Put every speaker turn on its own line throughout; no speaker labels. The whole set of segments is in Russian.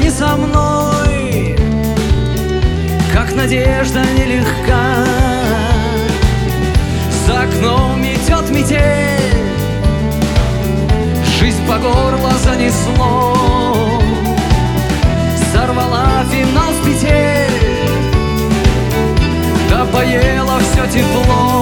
не со мной, как надежда нелегка. За окном метет метель, жизнь по горло занесло, сорвала финал с петель, да поела все тепло.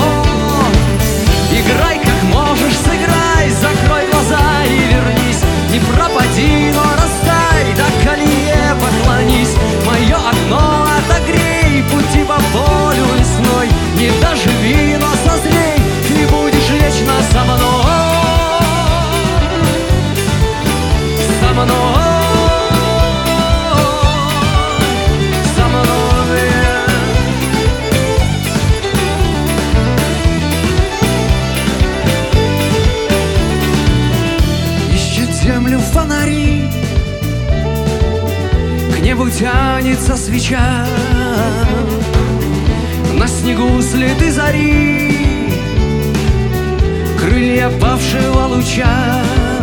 Играй как можешь, сыграй, закрой глаза и вернись. Не пропади, но растай, до колее поклонись. Мое окно отогрей, пути по полю весной. Не доживи, но созрей, ты будешь вечно со мной. Со мной. Фонари, к небу тянется свеча, на снегу следы зари, крылья павшего луча.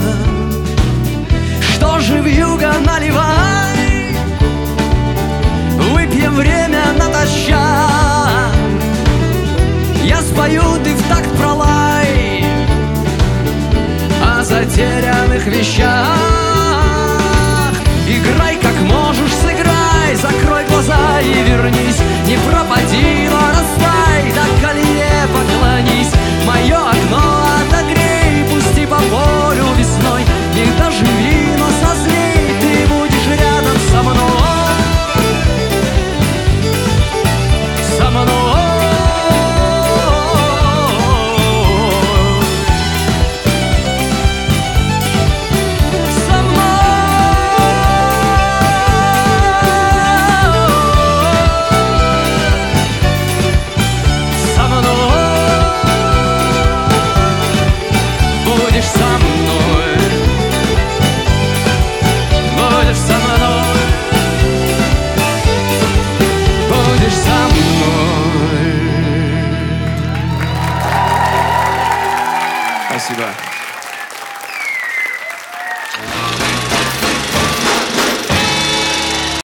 Что же вьюга, наливай, выпьем время натощак. Я спою, ты в такт пролай о затерянных вещах. Играй как можешь, сыграй, закрой глаза и вернись. Не пропади,